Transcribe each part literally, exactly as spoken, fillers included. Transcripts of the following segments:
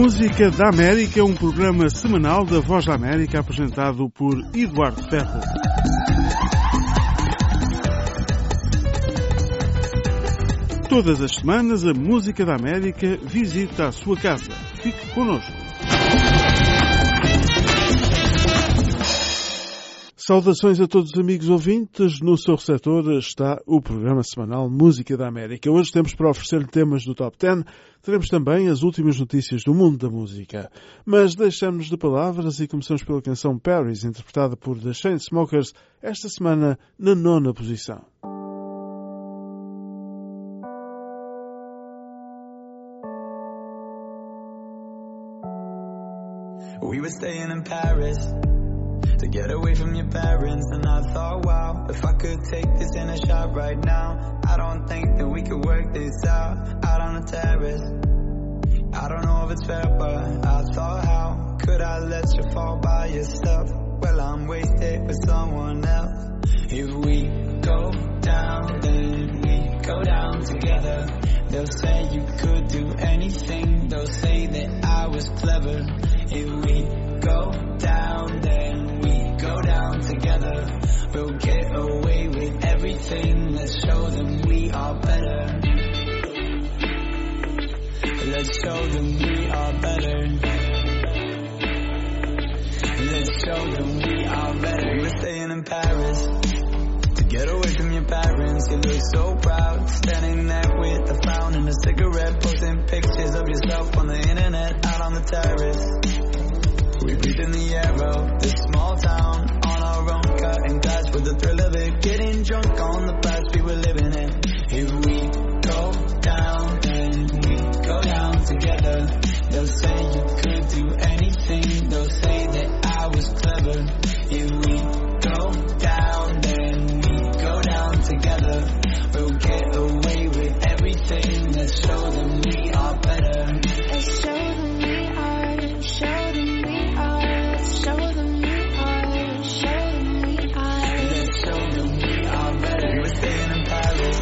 Música da América é um programa semanal da Voz da América apresentado por Eduardo Ferro. Todas as semanas a Música da América visita a sua casa. Fique connosco. Saudações a todos os amigos ouvintes. No seu receptor está o programa semanal Música da América. Hoje temos para oferecer-lhe temas do Top dez. Teremos também as últimas notícias do mundo da música. Mas deixamos de palavras e começamos pela canção Paris, interpretada por The Chainsmokers, esta semana na nona posição. We were staying in Paris to get away from your parents, and I thought, wow, if I could take this in a shot right now, I don't think that we could work this out, out on the terrace. I don't know if it's fair, but I thought, how could I let you fall by yourself? Well, I'm wasted with someone else. If we go down, then we go down together. They'll say you could do anything, they'll say that I was clever. If we go down, then we go down together. We'll get away with everything. Let's show them we are better. Let's show them we are better. Let's show them we are better. We were staying in Paris to get away from your parents. You look so proud, standing there with a frown and a cigarette, posting pictures of yourself on the internet, out on the terrace. We breathe in the air of this small town, on our own, cutting glass with the thrill of it, getting drunk on the past we were living in. If we go down, then we go down together. They'll say you could do anything, they'll say that I was clever. If we go down, then we go down together. We'll get away with everything. Let's show them we are better. Let's show them we are, show them we are, show them we are, show them we are. Let's show them we are better. We were staying in Paris.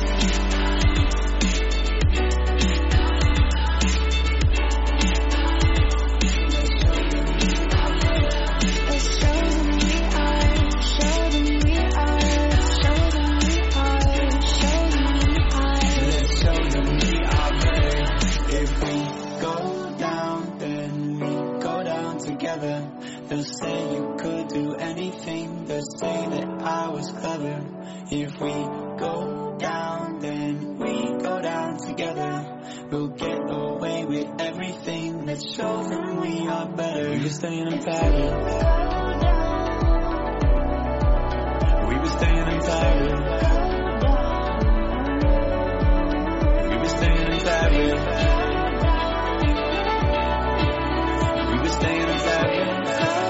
They'll say you could do anything, they'll say that I was clever. If we go down, then we go down together. We'll get away with everything. Let's show them we are better. We were staying in Paris. We were staying in Paris. We were staying in Paris. We were staying in Paris.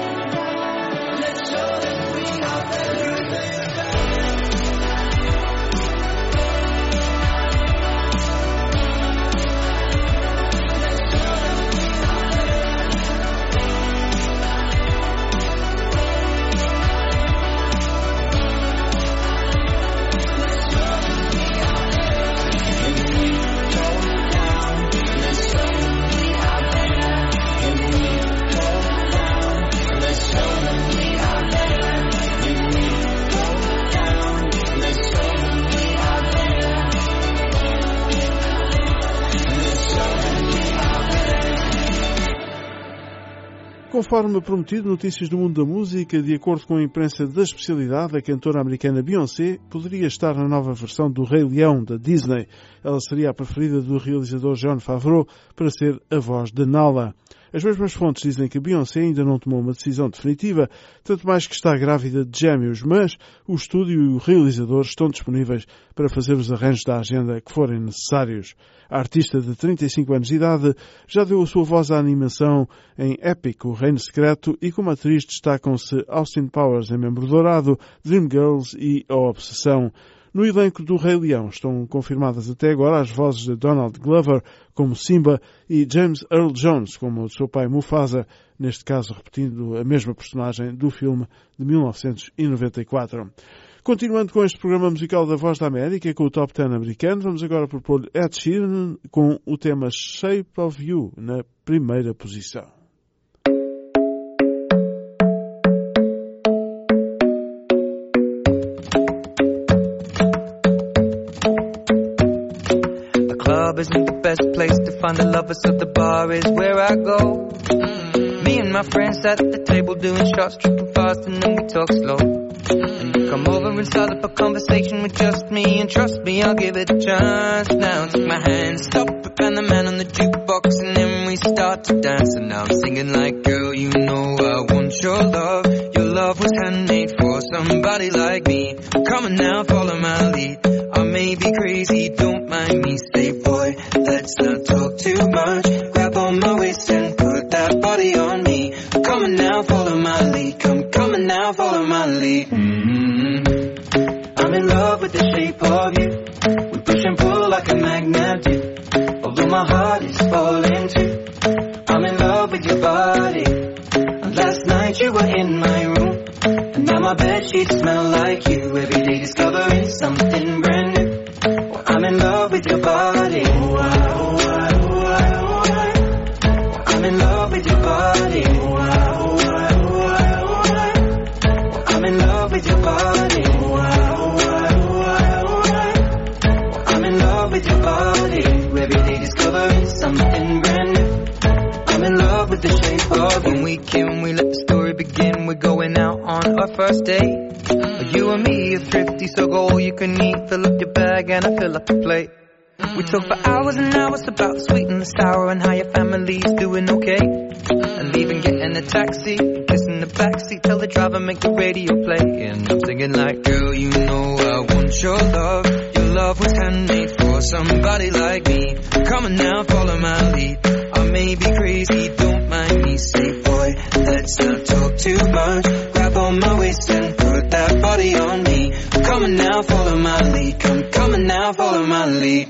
Conforme prometido, notícias do mundo da música. De acordo com a imprensa da especialidade, a cantora americana Beyoncé poderia estar na nova versão do Rei Leão da Disney. Ela seria a preferida do realizador Jon Favreau para ser a voz de Nala. As mesmas fontes dizem que Beyoncé ainda não tomou uma decisão definitiva, tanto mais que está grávida de gêmeos, mas o estúdio e o realizador estão disponíveis para fazer os arranjos da agenda que forem necessários. A artista de trinta e cinco anos de idade já deu a sua voz à animação em Epic, O Reino Secreto, e como atriz destacam-se Austin Powers em Membro Dourado, Dreamgirls e A Obsessão. No elenco do Rei Leão estão confirmadas até agora as vozes de Donald Glover como Simba e James Earl Jones como o seu pai Mufasa, neste caso repetindo a mesma personagem do filme de mil novecentos e noventa e quatro. Continuando com este programa musical da Voz da América, com o Top dez americano, vamos agora propor Ed Sheeran com o tema Shape of You na primeira posição. The club isn't the best place to find the lovers, so the bar is where I go. Mm-hmm. Me and my friends sat at the table doing shots, tripping fast, and then we talk slow. And you come over and start up a conversation with just me, and trust me, I'll give it a chance. Now take my hand, stop it, and the man on the jukebox, and then we start to dance. And now I'm singing like, girl, you know I want your love. Your love was handmade for somebody like me. Come on now, follow my lead. I may be crazy, don't mind me. Say, boy, let's not talk too much. Grab on my waist and put that body on me. Come on now, follow my lead. Come, come on now, follow my lead. Mm-hmm. I'm in love with the shape of you. We push and pull like a magnet do. Although my heart is falling too. I'm in love with your body. And last night you were in my room. And now my bedsheets smell like you. Every day discovering something brand new. Well, I'm in love with your body. Oh, I, oh, I, oh, I, oh, I. I'm in love with your body. Oh, I, oh, I, oh, I, oh, I. I'm in love with your body. Oh, I, oh, I, oh, I, oh, I. I'm in love with your body. Every day discovering something brand new. I'm in love with the shape of you. When we came, we let the story begin. We're going out on our first date. Mm. You and me are thrifty, so go all you can eat. Fill up your bag and I fill up the plate. Mm. We talk for hours and hours about the sweet and the sour and how your family's doing okay. Mm. And leaving, getting a taxi, kissing the backseat, tell the driver make the radio play. And I'm singing like, girl, you know I want your love. Your love was handmade for somebody like me. Come on now, follow my lead. I may be crazy, don't mind me. Say, boy, let's not talk too much. Grab on my waist and put that body on me. Come on now, follow my lead. Come, come on now, follow my lead.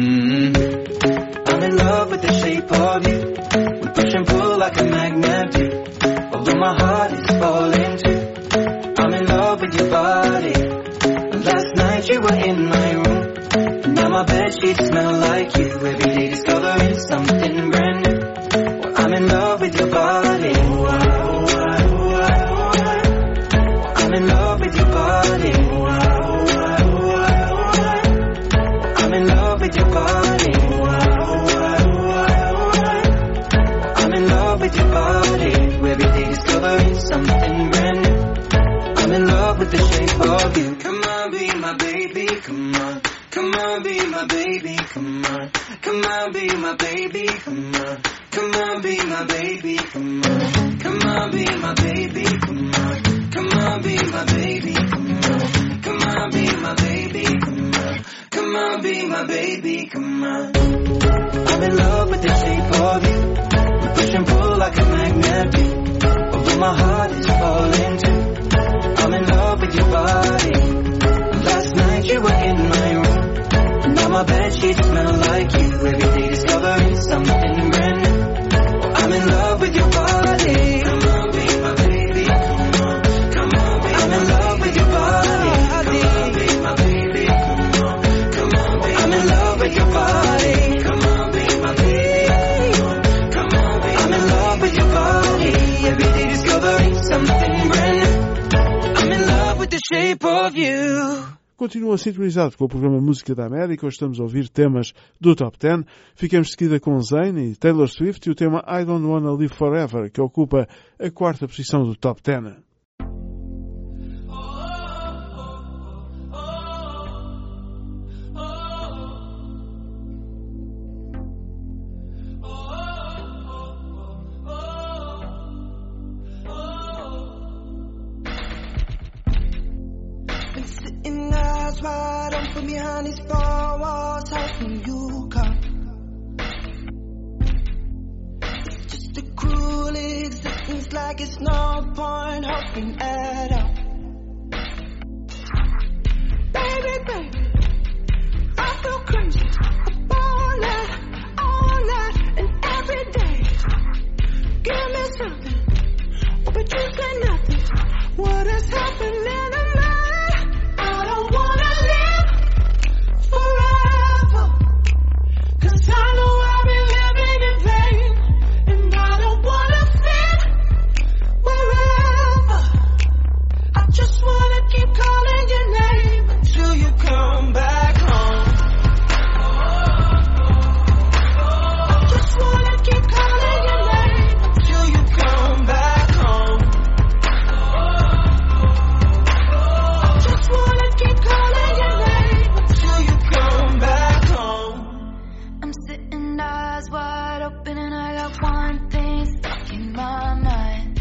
Mm-hmm. I'm in love with the shape of you. We push and pull like a magnet do. Although my heart is falling too. I'm in love with your body. Last night you were in my room. And now my bedsheets smell like you. Every day discovering something brand new. Well, I'm in love with your body. Oh, I, oh, I, oh, I, oh, I. I'm in love with your body. Oh, I, oh, I, oh, I, oh, I. I'm in love with your body. Oh, I, oh, I, oh, I, oh, I. I'm in love with your body. Every day discovering something brand new. I'm in love with the shape of you. Come on, be my baby, come on. Come on, be my baby, come on. Come on, be my baby, come on. Come on, be my baby, come on. Come on, be my baby, come on. Come on, be my baby, come on. Come on, be my baby, come on. Come on, be my baby, come on. I'm in love with the shape of you. We push and pull like a magnet do. Although my heart is falling too. I'm in love with your body. Last night you were in my room. Now my bedsheets smell like you. Every day discovering something brand new. Well, I'm in love with your body. Come on, be my baby. Come on, come on, be I'm in love with your body. Come on, be my baby. Come on, come on, be I'm in love with your body. Come on, be my baby. Come on, come on, be I'm in love with your body. Every day discovering something brand new. I'm in love with the shape of you. Continua sintonizado com o programa Música da América. Hoje estamos a ouvir temas do Top dez. Ficamos de seguida com Zayn e Taylor Swift e o tema I Don't Wanna Live Forever, que ocupa a quarta posição do Top dez. Wide open behind these four walls, hoping you come. It's just a cruel existence, like it's no point hoping at all. Baby, baby, I feel crazy all night, all night, and every day. Give me something, oh, but you say nothing. What is happening to me? just wanna keep calling your name until you come back home. I just wanna keep calling your name until you come back home. I just wanna keep calling your name until you come back home. I'm sitting eyes wide open and I got one thing stuck in my mind.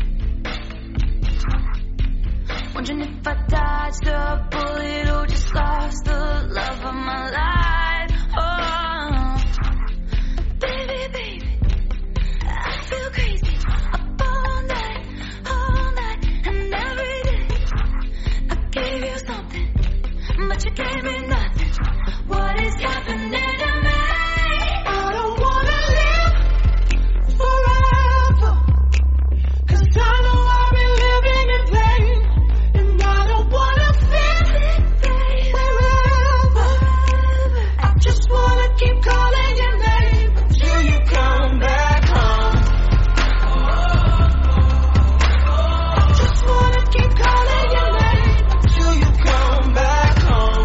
Wondering if I dodged a bullet or just lost the love of my life. Oh, baby, baby, I feel crazy. Up all night, all night, and every day. I gave you something, but you gave me nothing. What is happening to me? I don't wanna live forever, 'cause I know I've been living in vain. And I don't wanna feel forever. I just wanna keep calling your name until you come back home. I just wanna keep calling your name until you come back home.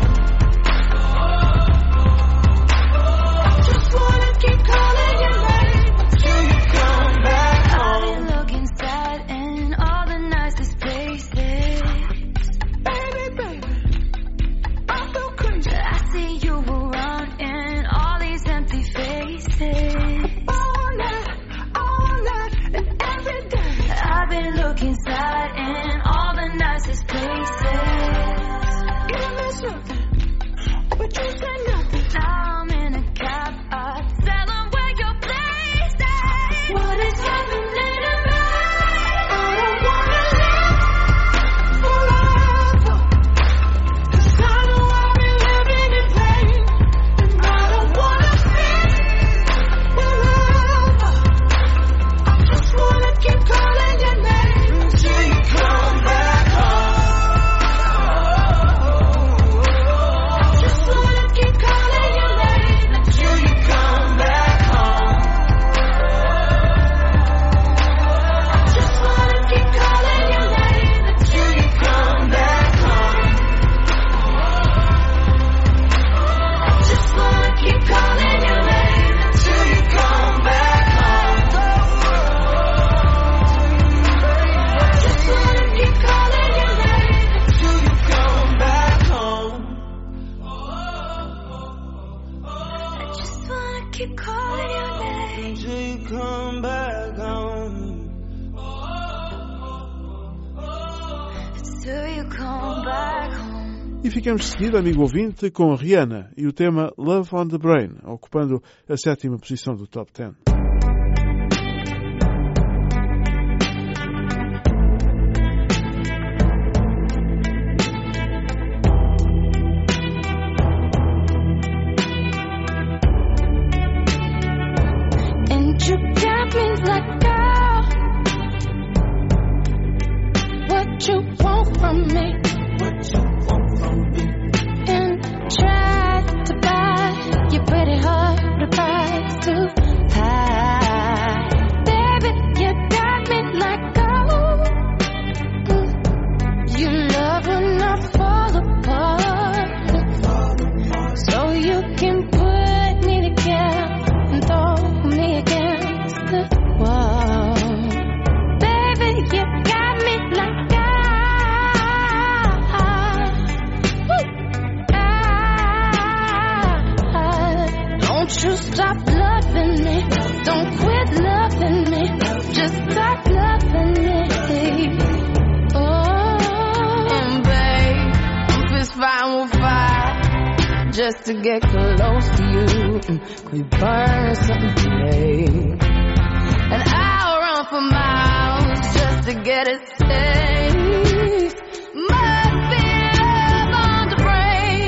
I just wanna keep calling your name until you come back home. I've been looking sad in all the nicest places. Baby, baby, I feel crazy. I see you around in all these empty faces. All night, all night, and every day. I've been looking sad in all the nicest places. Give me something, but you said nothing. Now I'm in a cab, I tell them where your place is. What is happening to me? I don't wanna live forever, 'cause I know I've been living in vain. And I don't wanna feel forever. I just wanna keep calling your name until you come back home. I just wanna keep calling your name until you come back home. I just wanna keep calling your name until you come back home. I just wanna keep calling your name until you come back home. I just wanna keep calling your name until you come back home. I just wanna keep calling your name until you come back home. Until you come back home. E ficamos de seguida, amigo ouvinte, com Rihanna e o tema Love on the Brain, ocupando a sétima posição do Top dez. And you got me like, girl, what you want from me? What you want from me? And try to buy your pretty heart the price too high. Baby, you got me like, gold. Mm. You love when I fall apart, so you can put me together and throw me against the wall. Baby, you got me like I, I, don't you stop loving me, don't quit loving me, just stop loving me. Oh, and babe, I'm fist fighting with fire just to get close to you. We burn something today, and I'll run for miles just to get it safe. Must be love on the brain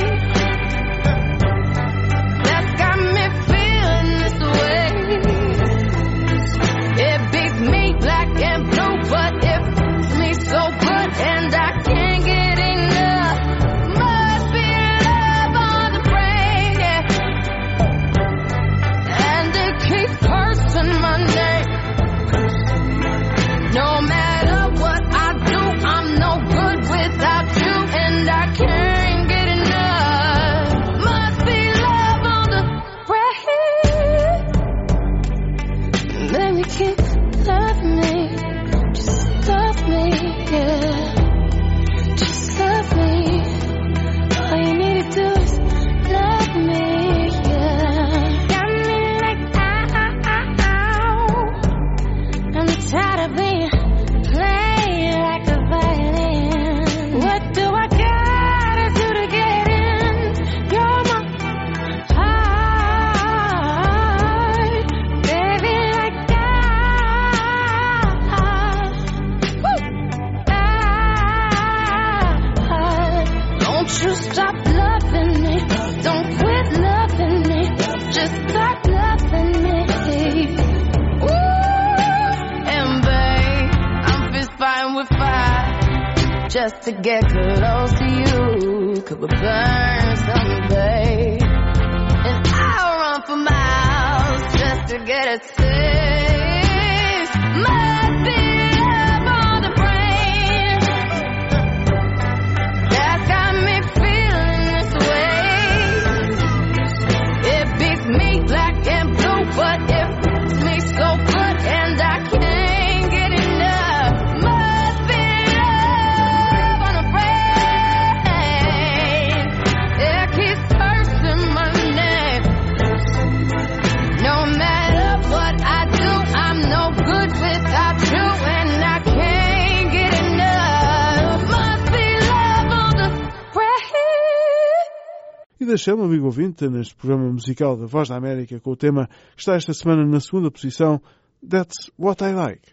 that's got me feeling this way. It beats me black and blue, but it beats me so good, and I can't get enough. Must be love on the brain, yeah. And it keeps cursing my name. No matter what I Won't you stop loving me? Don't quit loving me. Just start loving me. Ooh, and babe, I'm fist fighting with fire just to get close to you. Could we burn someday? And I'll run for miles just to get a taste. Must be love on the brain that's got me feeling this way. It beats me black and blue, but it beats me so good, and I can't get enough. Must be love on the brain. It keeps cursing my name. No matter what I do, I'm no good without you, and I can't get enough. Must be love on the brain. E deixamos, amigo ouvinte, neste programa musical da Voz da América com o tema que está esta semana na segunda posição, That's What I Like.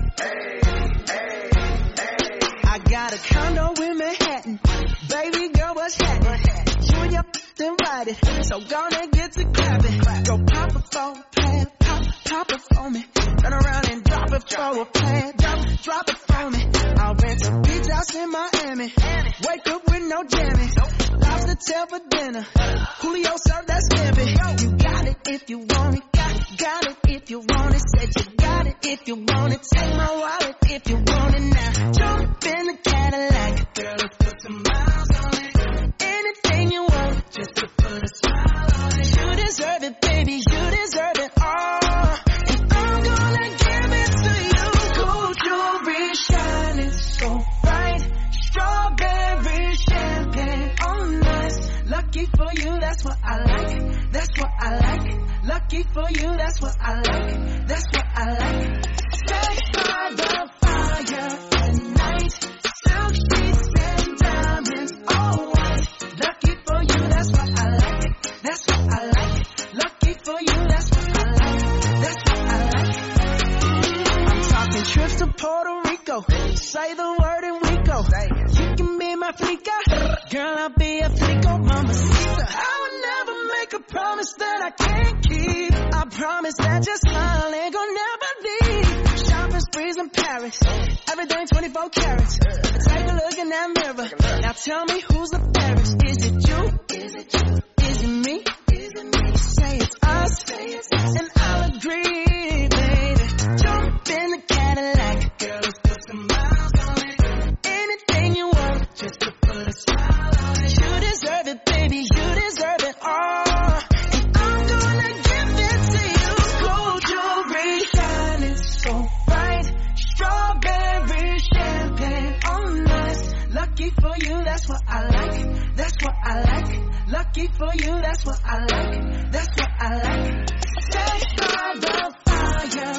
I got a condo in Manhattan. Baby girl, what's happening? You and your then ride it. So gonna get to clapping. Go pop it for a plan. Pop, pop it for me. Turn around and drop it for a plan. Drop, drop it for me. I'll rent a beach house in Miami. Wake up with no jammies. Lobster tail for dinner. Julio served that scampi. You got it if you want it. Got, got it if you want it. Said you got it if you want it. Take my wallet if you want it now. Jump in the Cadillac. Girl, let's put some miles on it. Anything you want, just to put a smile on it. You deserve it, baby. You deserve it all. And I'm gonna give it to you. Gold jewelry shining so bright. Strawberry champagne on us. Lucky for you, that's what I like. That's what I like. Lucky for you, that's what I like. That's what I like. Stay by the fire at night. Silk sheets and diamonds, all white. Lucky for you, that's what I like. That's what I like. Lucky for you, that's what I like. That's what I like. I'm talking trips to Puerto Rico. Say the word and we go. You can be my flica. Girl, I'll be a flico, mamacita. I would never make a promise that I can't keep. I promise that your smile ain't gonna never leave. Shopping sprees in Paris. Everything twenty-four carats. Take a look in that mirror. Now tell me who's the fairest. Is it you? Is it you? Is it me? Is it me? Say it's us. Say it's us. And I'll agree, baby. Jump in the Cadillac. Girl, let's put some miles on it. Anything you want, just to put a smile on it. You deserve it, baby. You deserve it all. And I'm gonna give it to you. Gold jewelry shining so bright. Strawberry champagne on us. Lucky for you, that's what I like. That's what I like. Lucky for you, that's what I like. That's what I like. Stay by the fire